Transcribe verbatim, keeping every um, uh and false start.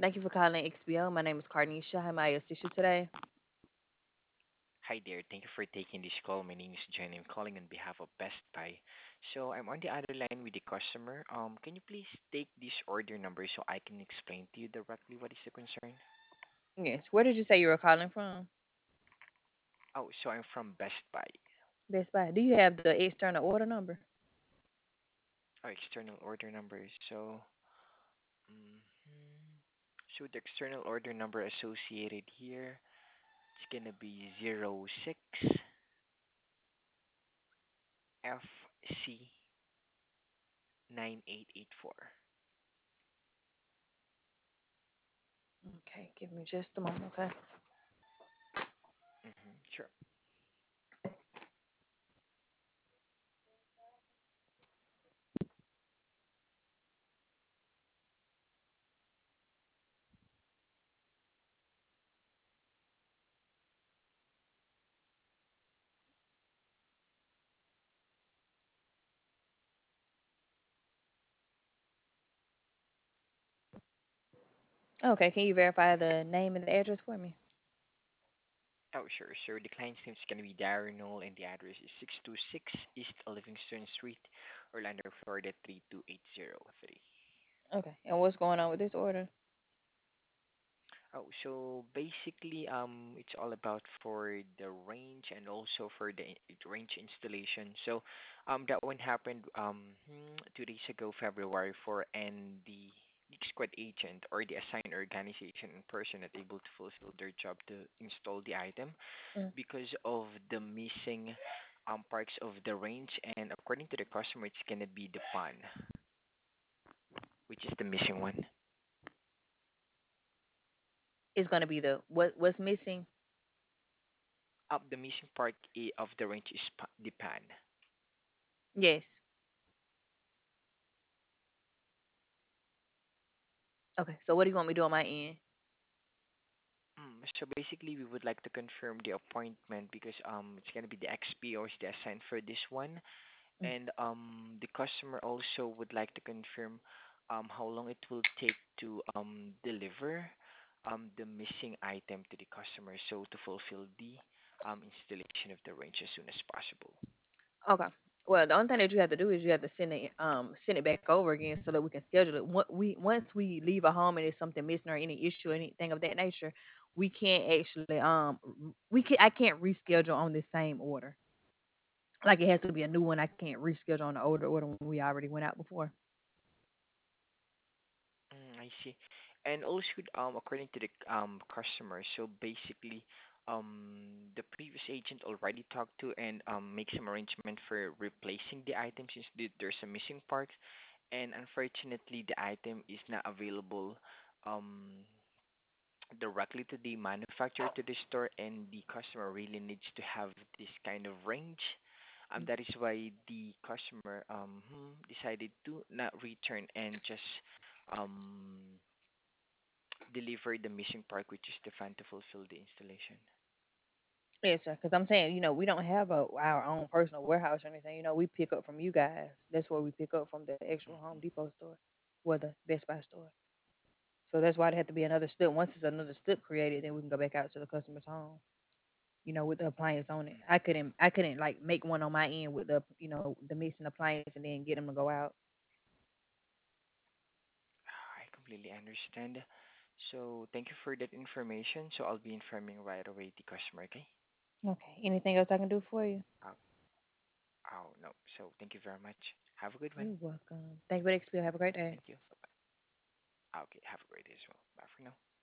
Thank you for calling X B O. My name is Carnisha. How may I assist you today? Hi there. Thank you for taking this call. My name is Jen. I'm calling on behalf of Best Buy. So I'm on the other line with the customer. Um, can you please take this order number so I can explain to you directly what is the concern? Yes. Where did you say you were calling from? Oh, so I'm from Best Buy. Best Buy. Do you have the external order number? Oh, external order number. So, mhm. so the external order number associated here is gonna be zero six F C nine eight eight four. Okay, give me just a moment, okay? Mm-hmm. Sure. Okay, can you verify the name and the address for me? Oh, sure. So the client's name is going to be Darren Knoll, and the address is six two six East Livingston Street, Orlando, Florida three two eight zero three. Okay, and what's going on with this order? Oh, so basically, um, it's all about for the range and also for the i- range installation. So, um, that one happened um hmm, two days ago, February fourth, and the Geek Squad agent or the assigned organization and person not able to fulfill their job to install the item Mm, because of the missing um parts of the range, and according to the customer it's gonna be the pan, which is the missing one. It's gonna be the what? What's missing? Up the missing part i- of the range is pa- the pan. Yes. Okay, so what do you want me to do on my end? Mm, so basically we would like to confirm the appointment because um it's gonna be the X P or is the assigned for this one, Mm, and um the customer also would like to confirm um how long it will take to um deliver um the missing item to the customer so to fulfill the um installation of the range as soon as possible. Okay. Well, the only thing that you have to do is you have to send it um send it back over again so that we can schedule it. What we once we leave a home and there's something missing or any issue or anything of that nature, we can't actually um r- we can I can't reschedule on this same order. Like it has to be a new one. I can't reschedule on the older order when we already went out before. Mm, I see. And also, um, according to the um customer, so basically, um, the previous agent already talked to and um make some arrangement for replacing the item since the- there's a missing part, and unfortunately, the item is not available um directly to the manufacturer to the store, and the customer really needs to have this kind of range. Um, that is why the customer um hmm, decided to not return and just um deliver the missing part, which is the fan, to fulfill the installation. Yes, sir. Because I'm saying, you know, we don't have a our own personal warehouse or anything. You know, we pick up from you guys. That's where we pick up from the actual Home Hmm. Depot store, or the Best Buy store. So that's why there had to be another slip. Once it's another slip created, then we can go back out to the customer's home. You know, with the appliance on it. I couldn't, I couldn't like make one on my end with the, you know, the missing appliance and then get them to go out. I completely understand. So thank you for that information. So I'll be informing right away the customer. Okay. Okay. Anything else I can do for you? Oh, oh no. So thank you very much. Have a good one. You're welcome. Thank you for the experience. Have a great day. Thank you. Bye bye. Okay. Have a great day as well. Bye for now.